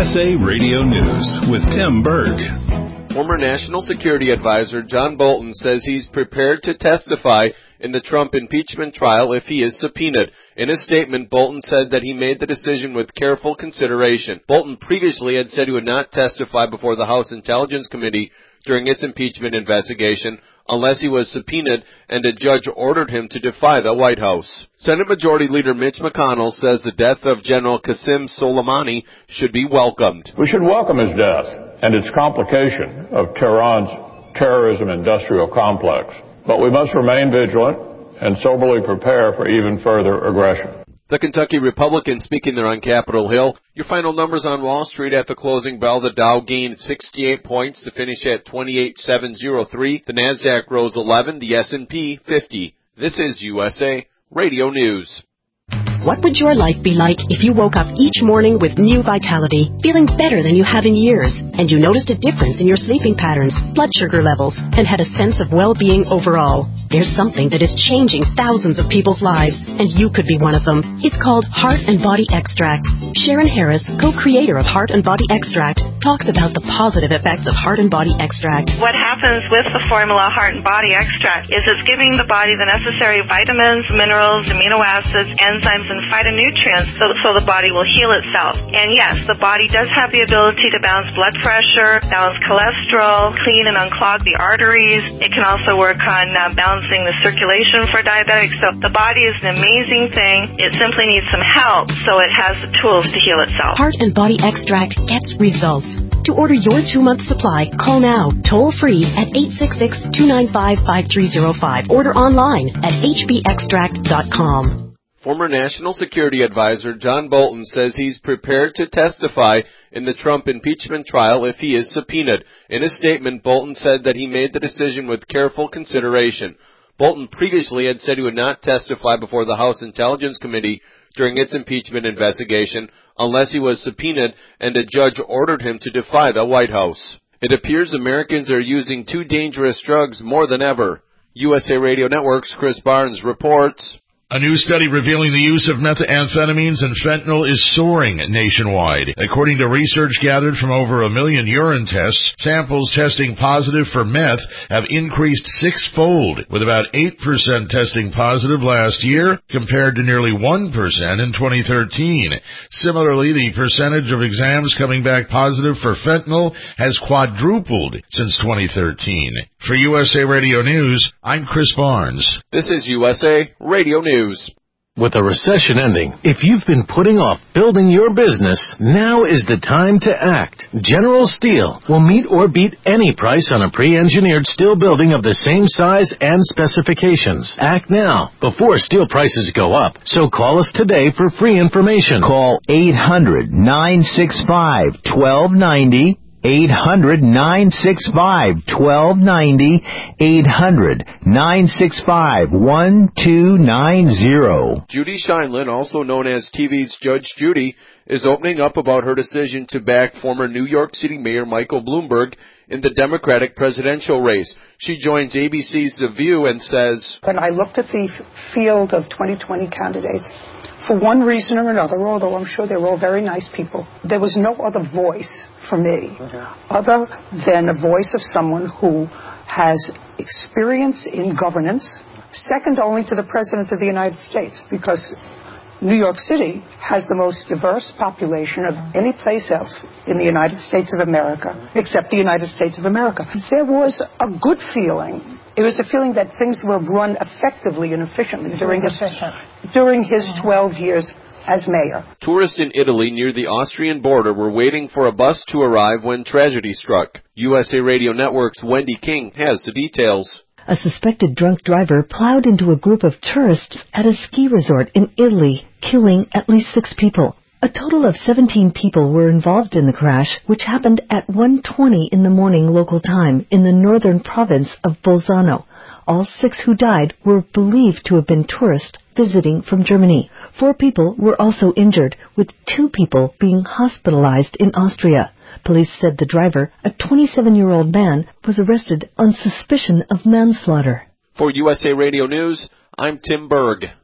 USA Radio News with Tim Berg. Former National Security Advisor John Bolton says he's prepared to testify in the Trump impeachment trial if he is subpoenaed. In a statement, Bolton said that he made the decision with careful consideration. Bolton previously had said he would not testify before the House Intelligence Committee during its impeachment investigation unless he was subpoenaed and a judge ordered him to defy the White House. Senate Majority Leader Mitch McConnell says the death of General Qasem Soleimani should be welcomed. We should welcome his death and its complication of Tehran's terrorism industrial complex. But we must remain vigilant and soberly prepare for even further aggression. The Kentucky Republicans speaking there on Capitol Hill. Your final numbers on Wall Street at the closing bell. The Dow gained 68 points to finish at 28,703. The Nasdaq rose 11. The S&P 50. This is USA Radio News. What would your life be like if you woke up each morning with new vitality, feeling better than you have in years, and you noticed a difference in your sleeping patterns, blood sugar levels, and had a sense of well-being overall? There's something that is changing thousands of people's lives, and you could be one of them. It's called Heart and Body Extract. Sharon Harris, co-creator of Heart and Body Extract, talks about the positive effects of Heart and Body Extract. What happens with the formula Heart and Body Extract is it's giving the body the necessary vitamins, minerals, amino acids, enzymes, and phytonutrients so the body will heal itself. And yes, the body does have the ability to balance blood pressure, balance cholesterol, clean and unclog the arteries. It can also work on balancing the circulation for diabetics. So the body is an amazing thing. It simply needs some help so it has the tools to heal itself. Heart and Body Extract gets results. To order your 2-month supply, call now, toll-free at 866-295-5305. Order online at hbextract.com. Former National Security Advisor John Bolton says he's prepared to testify in the Trump impeachment trial if he is subpoenaed. In a statement, Bolton said that he made the decision with careful consideration. Bolton previously had said he would not testify before the House Intelligence Committee during its impeachment investigation unless he was subpoenaed and a judge ordered him to defy the White House. It appears Americans are using two dangerous drugs more than ever. USA Radio Network's Chris Barnes reports. A new study revealing the use of methamphetamines and fentanyl is soaring nationwide. According to research gathered from over 1 million urine tests, samples testing positive for meth have increased 6-fold, with about 8% testing positive last year compared to nearly 1% in 2013. Similarly, the percentage of exams coming back positive for fentanyl has quadrupled since 2013. For USA Radio News, I'm Chris Barnes. This is USA Radio News. With a recession ending, if you've been putting off building your business, now is the time to act. General Steel will meet or beat any price on a pre-engineered steel building of the same size and specifications. Act now, before steel prices go up. So call us today for free information. Call 800-965-1290. 800-965-1290, 800-965-1290. Judy Scheinlin, also known as TV's Judge Judy, is opening up about her decision to back former New York City Mayor Michael Bloomberg in the Democratic presidential race. She joins ABC's The View and says, when I looked at the field of 2020 candidates, for one reason or another, although I'm sure they're all very nice people, there was no other voice for me other than a voice of someone who has experience in governance, second only to the President of the United States, because New York City has the most diverse population of any place else in the United States of America, except the United States of America. There was a good feeling. It was a feeling that things were run effectively and efficiently during his 12 years as mayor. Tourists in Italy near the Austrian border were waiting for a bus to arrive when tragedy struck. USA Radio Network's Wendy King has the details. A suspected drunk driver plowed into a group of tourists at a ski resort in Italy, killing at least 6 people. A total of 17 people were involved in the crash, which happened at 1:20 in the morning local time in the northern province of Bolzano. All 6 who died were believed to have been tourists visiting from Germany. 4 people were also injured, with 2 people being hospitalized in Austria. Police said the driver, a 27-year-old man, was arrested on suspicion of manslaughter. For USA Radio News, I'm Tim Berg.